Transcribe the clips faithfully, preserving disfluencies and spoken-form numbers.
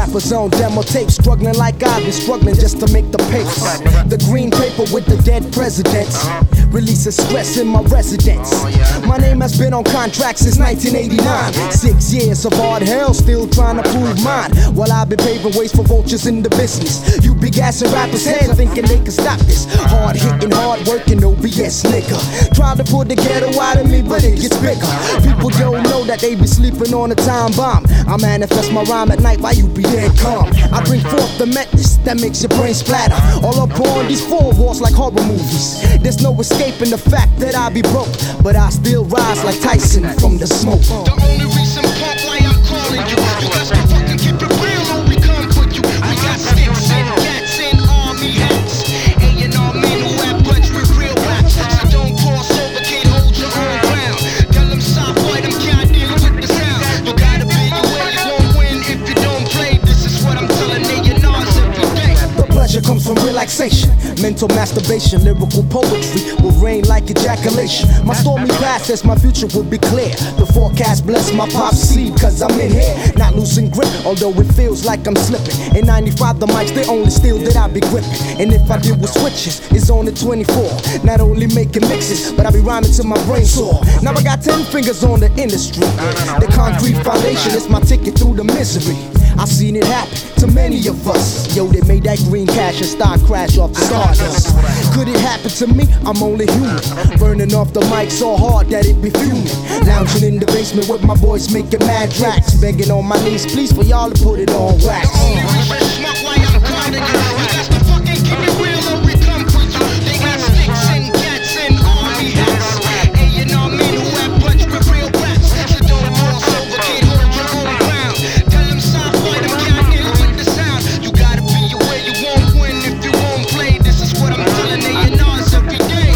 rappers on demo tape, struggling like I've been struggling just to make the papers. The green paper with the dead presidents, releasing stress in my residence. My name has been on contract since nineteen eighty-nine. Six years of hard hell, still trying to prove mine. While I've been paving ways for vultures in the business, you be gassing rappers' heads thinking they can stop this. Hard hitting, hard working, O B S nigga. Try to pull the ghetto out of me, but it gets bigger. People don't know that they be sleeping on a time bomb. I manifest my rhyme at night while you be dead calm. I bring forth the madness that makes your brain splatter. All up on these four walls like horror movies. There's no escaping the fact that I be broke, but I still rise like Tyson from the smoke. The only reason punk why I'm calling you, you got to fucking keep it real or we come for you. We got sticks and cats and army hats, A and R men who have bloods with real raps. So don't cross over, kid, hold your own ground. Tell them stop, boy, them can't deal with the sound. You gotta be aware you won't win if you don't play. This is what I'm telling A and R's every day. The pleasure comes from relaxation, mental masturbation, lyrical poetry will rain like ejaculation. My stormy past says my future will be clear. The forecast bless my pop seed, cause I'm in here, not losing grip, although it feels like I'm slipping. In ninety-five, the mic's the only steel that I be gripping. And if I deal with switches, it's on the twenty-four. Not only making mixes, but I be rhyming till my brain sore. Now I got ten fingers on the industry. The concrete foundation is my ticket through the misery. I seen it happen to many of us. Yo, they made that green cash and stock crash off the stardust. Could it happen to me? I'm only human. Burning off the mic so hard that it be fuming. Lounging in the basement with my boys making mad tracks. Begging on my knees, please, for y'all to put it on wax. The only reason smoke why I'm calling you, you got to fucking keep it real or we come for you. They got sticks and cats and army hats, A and R men who have bloods with real raps. So don't cross over, kid, hold your own ground. Tell them stop, boy, them can't deal with the sound. You gotta be aware you won't win if you won't play. This is what I'm telling A and R's every day.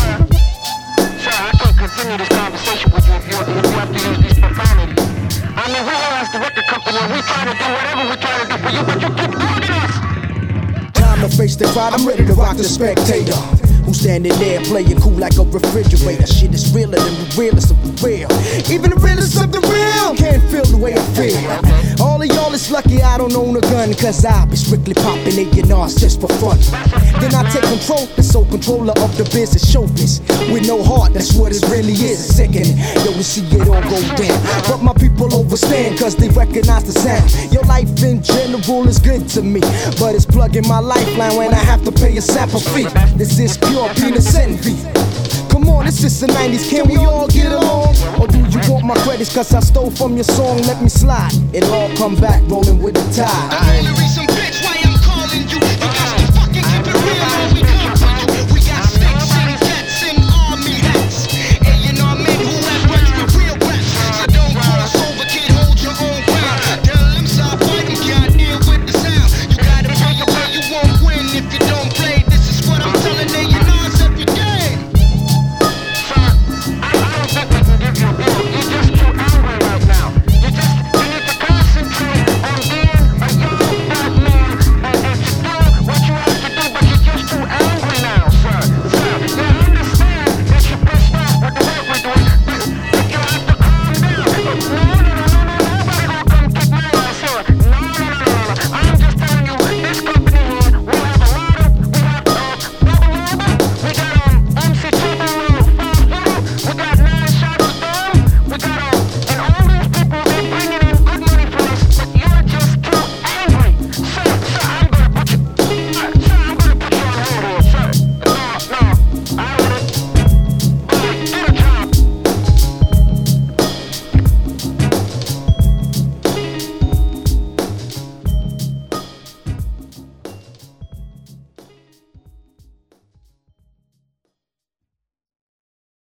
Sir, I can't continue this conversation with you if you, if you have to use these profanities. I mean, we all as the record company, we try to do whatever we try to do for you, but you keep dogging us. Time to face the crowd, I'm ready to rock the spectator. Who's standing there playing cool like a refrigerator. Shit is realer than the realest of the real. Even the realest of the real can't feel the way I feel. All of y'all is lucky I don't own a gun, cause I be strictly popping A and R's just for fun. Then I take control, the sole controller of the business showbiz. With no heart, that's what it really is. Sickening, yo, to see it all go down. But my people overstand, cause they recognize the sound. Your life in general is good to me, but it's plugging my lifeline when I have to pay a sample fee. This is pure penis envy. Come on, this is the nineties, can we all get along? Or do you want my credits cause I stole from your song? Let me slide, it'll all come back rolling with the tide. The only reason